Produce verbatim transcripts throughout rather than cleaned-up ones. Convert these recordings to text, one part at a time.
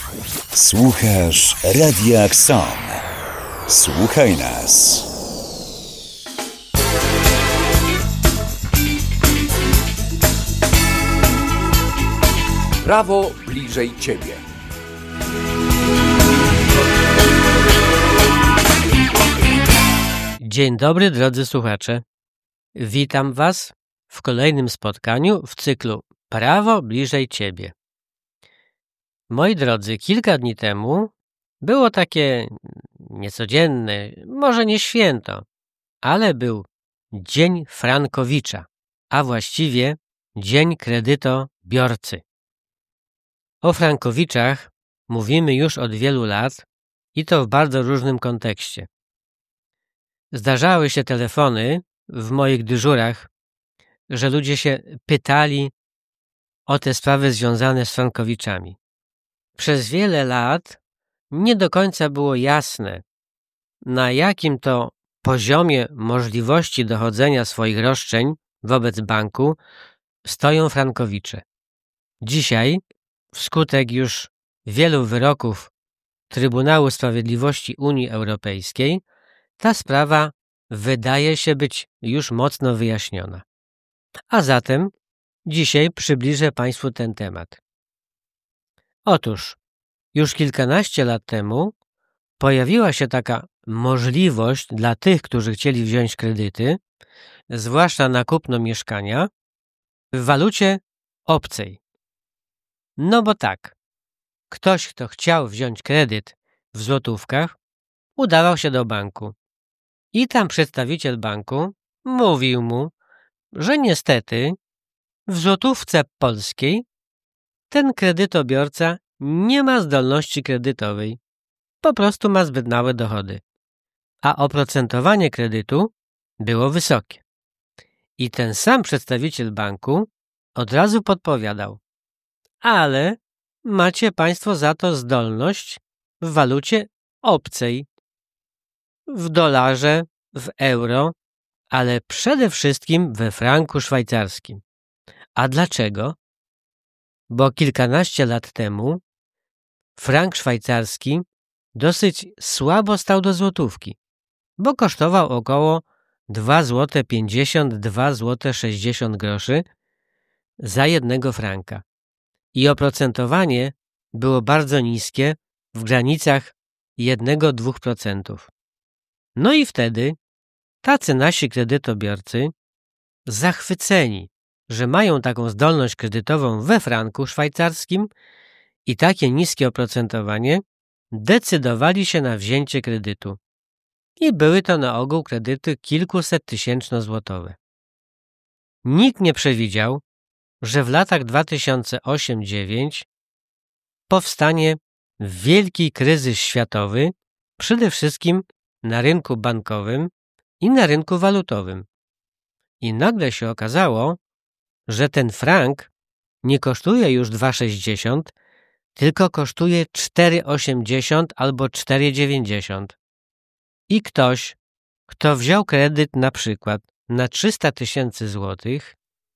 Słuchasz Radia Kson. Słuchaj nas. Prawo bliżej Ciebie. Dzień dobry, drodzy słuchacze. Witam Was w kolejnym spotkaniu w cyklu Prawo bliżej Ciebie. Moi drodzy, kilka dni temu było takie niecodzienne, może nie święto, ale był Dzień Frankowicza, a właściwie Dzień Kredytobiorcy. O Frankowiczach mówimy już od wielu lat i to w bardzo różnym kontekście. Zdarzały się telefony w moich dyżurach, że ludzie się pytali o te sprawy związane z Frankowiczami. Przez wiele lat nie do końca było jasne, na jakim to poziomie możliwości dochodzenia swoich roszczeń wobec banku stoją Frankowicze. Dzisiaj, wskutek już wielu wyroków Trybunału Sprawiedliwości Unii Europejskiej, ta sprawa wydaje się być już mocno wyjaśniona. A zatem dzisiaj przybliżę Państwu ten temat. Otóż już kilkanaście lat temu pojawiła się taka możliwość dla tych, którzy chcieli wziąć kredyty, zwłaszcza na kupno mieszkania, w walucie obcej. No bo tak, ktoś, kto chciał wziąć kredyt w złotówkach, udawał się do banku. I tam przedstawiciel banku mówił mu, że niestety w złotówce polskiej ten kredytobiorca nie ma zdolności kredytowej, po prostu ma zbyt małe dochody, a oprocentowanie kredytu było wysokie. I ten sam przedstawiciel banku od razu podpowiadał, ale macie Państwo za to zdolność w walucie obcej, w dolarze, w euro, ale przede wszystkim we franku szwajcarskim. A dlaczego? Bo kilkanaście lat temu frank szwajcarski dosyć słabo stał do złotówki, bo kosztował około dwa złote pięćdziesiąt do dwa złote sześćdziesiąt groszy za jednego franka. I oprocentowanie było bardzo niskie, w granicach jeden do dwóch procentów. No i wtedy tacy nasi kredytobiorcy, zachwyceni, że mają taką zdolność kredytową we franku szwajcarskim i takie niskie oprocentowanie, decydowali się na wzięcie kredytu. I były to na ogół kredyty kilkuset tysięczno-złotowe. Nikt nie przewidział, że w latach dwa tysiące ósmy do dwa tysiące dziewiątego powstanie wielki kryzys światowy, przede wszystkim na rynku bankowym i na rynku walutowym. I nagle się okazało, że ten frank nie kosztuje już dwa sześćdziesiąt, tylko kosztuje cztery osiemdziesiąt albo cztery dziewięćdziesiąt. I ktoś, kto wziął kredyt na przykład na trzysta tysięcy złotych,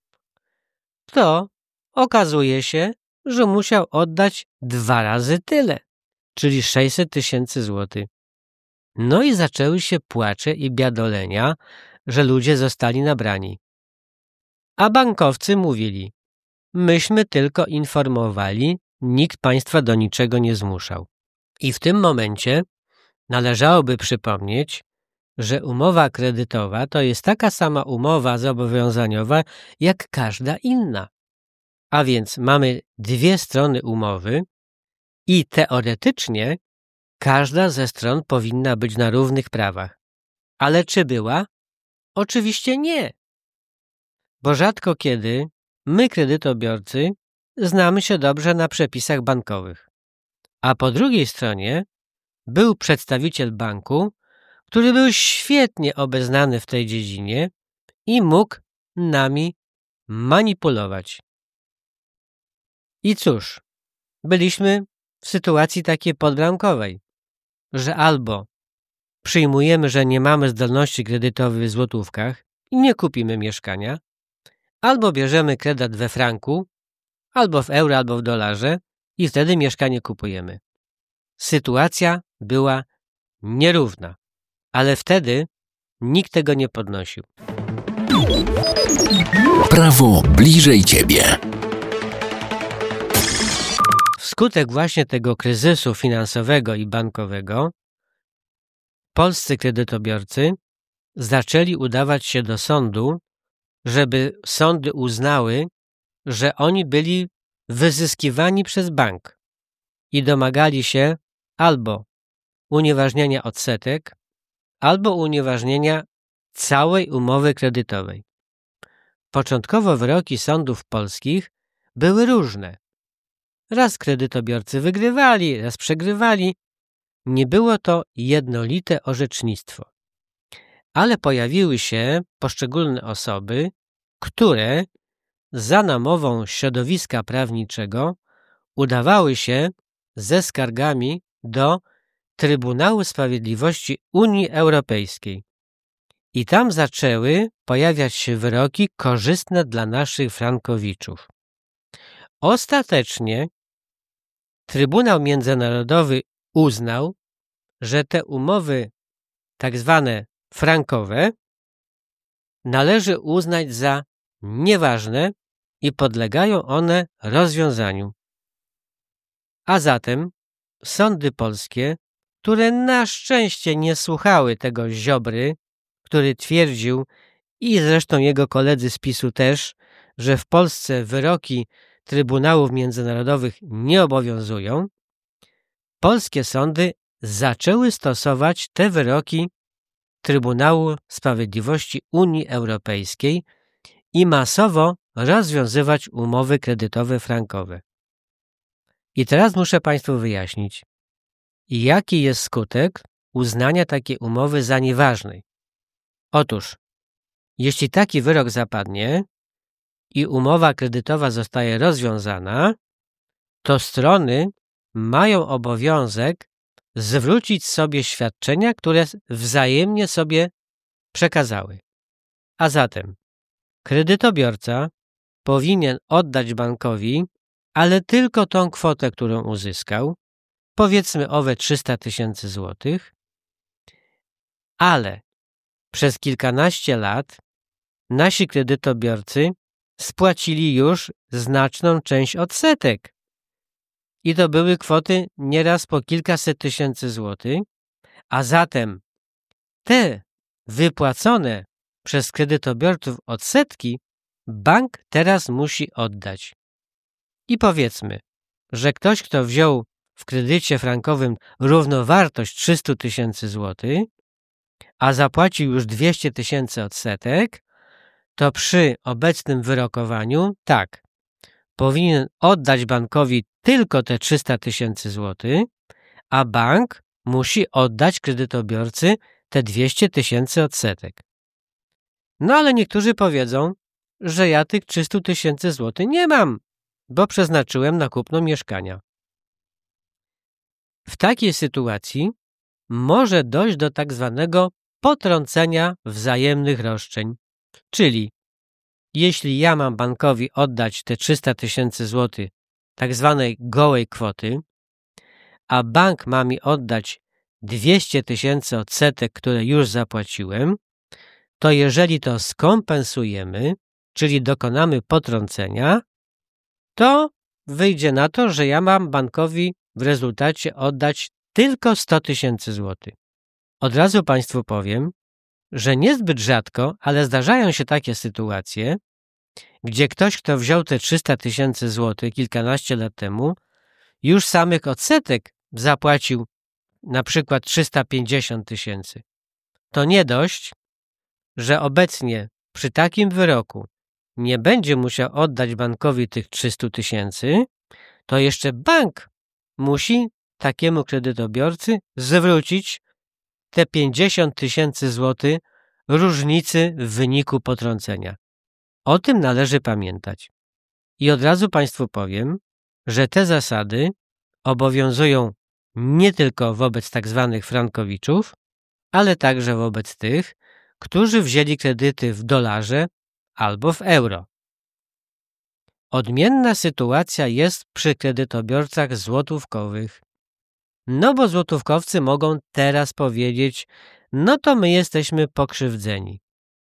to okazuje się, że musiał oddać dwa razy tyle, czyli sześćset tysięcy złotych. No i zaczęły się płacze i biadolenia, że ludzie zostali nabrani. A bankowcy mówili, myśmy tylko informowali, nikt państwa do niczego nie zmuszał. I w tym momencie należałoby przypomnieć, że umowa kredytowa to jest taka sama umowa zobowiązaniowa jak każda inna. A więc mamy dwie strony umowy i teoretycznie każda ze stron powinna być na równych prawach. Ale czy była? Oczywiście nie. Bo rzadko kiedy my, kredytobiorcy, znamy się dobrze na przepisach bankowych. A po drugiej stronie był przedstawiciel banku, który był świetnie obeznany w tej dziedzinie i mógł nami manipulować. I cóż, byliśmy w sytuacji takiej podbramkowej, że albo przyjmujemy, że nie mamy zdolności kredytowej w złotówkach i nie kupimy mieszkania, albo bierzemy kredyt we franku, albo w euro, albo w dolarze i wtedy mieszkanie kupujemy. Sytuacja była nierówna, ale wtedy nikt tego nie podnosił. Prawo bliżej ciebie. Wskutek właśnie tego kryzysu finansowego i bankowego polscy kredytobiorcy zaczęli udawać się do sądu, żeby sądy uznały, że oni byli wyzyskiwani przez bank i domagali się albo unieważnienia odsetek, albo unieważnienia całej umowy kredytowej. Początkowo wyroki sądów polskich były różne. Raz kredytobiorcy wygrywali, raz przegrywali. Nie było to jednolite orzecznictwo. Ale pojawiły się poszczególne osoby, które za namową środowiska prawniczego udawały się ze skargami do Trybunału Sprawiedliwości Unii Europejskiej. I tam zaczęły pojawiać się wyroki korzystne dla naszych frankowiczów. Ostatecznie Trybunał Międzynarodowy uznał, że te umowy tak zwane frankowe należy uznać za nieważne i podlegają one rozwiązaniu. A zatem sądy polskie, które na szczęście nie słuchały tego Ziobry, który twierdził, i zresztą jego koledzy z PiSu też, że w Polsce wyroki Trybunałów Międzynarodowych nie obowiązują, polskie sądy zaczęły stosować te wyroki Trybunału Sprawiedliwości Unii Europejskiej i masowo rozwiązywać umowy kredytowe frankowe. I teraz muszę Państwu wyjaśnić, jaki jest skutek uznania takiej umowy za nieważnej. Otóż, jeśli taki wyrok zapadnie i umowa kredytowa zostaje rozwiązana, to strony mają obowiązek zwrócić sobie świadczenia, które wzajemnie sobie przekazały. A zatem kredytobiorca powinien oddać bankowi, ale tylko tą kwotę, którą uzyskał, powiedzmy owe trzysta tysięcy złotych, ale przez kilkanaście lat nasi kredytobiorcy spłacili już znaczną część odsetek. I to były kwoty nieraz po kilkaset tysięcy złotych, a zatem te wypłacone przez kredytobiorców odsetki bank teraz musi oddać. I powiedzmy, że ktoś, kto wziął w kredycie frankowym równowartość trzysta tysięcy złotych, a zapłacił już dwieście tysięcy odsetek, to przy obecnym wyrokowaniu tak, powinien oddać bankowi tylko te trzysta tysięcy złotych, a bank musi oddać kredytobiorcy te dwieście tysięcy odsetek. No ale niektórzy powiedzą, że ja tych trzysta tysięcy złotych nie mam, bo przeznaczyłem na kupno mieszkania. W takiej sytuacji może dojść do tak zwanego potrącenia wzajemnych roszczeń, czyli jeśli ja mam bankowi oddać te trzysta tysięcy złotych tak zwanej gołej kwoty, a bank ma mi oddać dwieście tysięcy odsetek, które już zapłaciłem, to jeżeli to skompensujemy, czyli dokonamy potrącenia, to wyjdzie na to, że ja mam bankowi w rezultacie oddać tylko sto tysięcy złotych. Od razu Państwu powiem, że niezbyt rzadko, ale zdarzają się takie sytuacje, gdzie ktoś, kto wziął te trzysta tysięcy złotych kilkanaście lat temu, już samych odsetek zapłacił na przykład trzysta pięćdziesiąt tysięcy. To nie dość, że obecnie przy takim wyroku nie będzie musiał oddać bankowi tych trzysta tysięcy, to jeszcze bank musi takiemu kredytobiorcy zwrócić te pięćdziesiąt tysięcy złotych różnicy w wyniku potrącenia. O tym należy pamiętać. I od razu Państwu powiem, że te zasady obowiązują nie tylko wobec tak zwanych frankowiczów, ale także wobec tych, którzy wzięli kredyty w dolarze albo w euro. Odmienna sytuacja jest przy kredytobiorcach złotówkowych. No bo złotówkowcy mogą teraz powiedzieć, no to my jesteśmy pokrzywdzeni.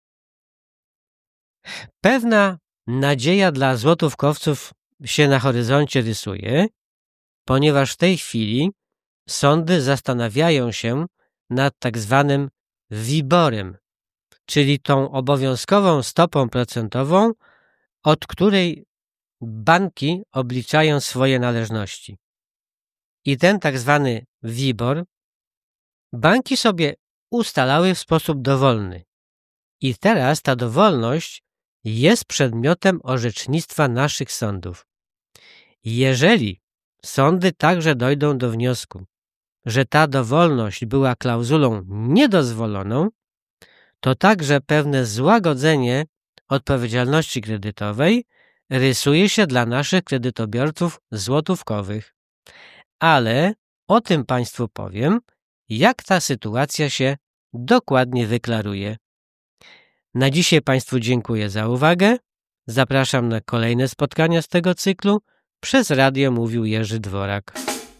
Pewna nadzieja dla złotówkowców się na horyzoncie rysuje, ponieważ w tej chwili sądy zastanawiają się nad tak zwanym wiborem, czyli tą obowiązkową stopą procentową, od której banki obliczają swoje należności. I ten tak zwany WIBOR banki sobie ustalały w sposób dowolny. I teraz ta dowolność jest przedmiotem orzecznictwa naszych sądów. Jeżeli sądy także dojdą do wniosku, że ta dowolność była klauzulą niedozwoloną, to także pewne złagodzenie odpowiedzialności kredytowej rysuje się dla naszych kredytobiorców złotówkowych. Ale o tym Państwu powiem, jak ta sytuacja się dokładnie wyklaruje. Na dzisiaj Państwu dziękuję za uwagę. Zapraszam na kolejne spotkania z tego cyklu. Przez radio mówił Jerzy Dworak.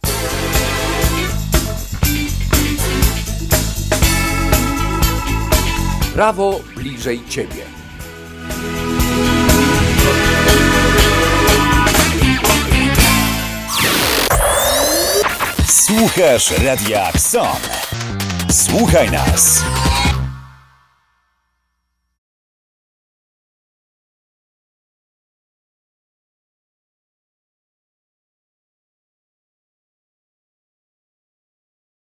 Prawo bliżej Ciebie. Słuchasz Radia Xon. Słuchaj nas.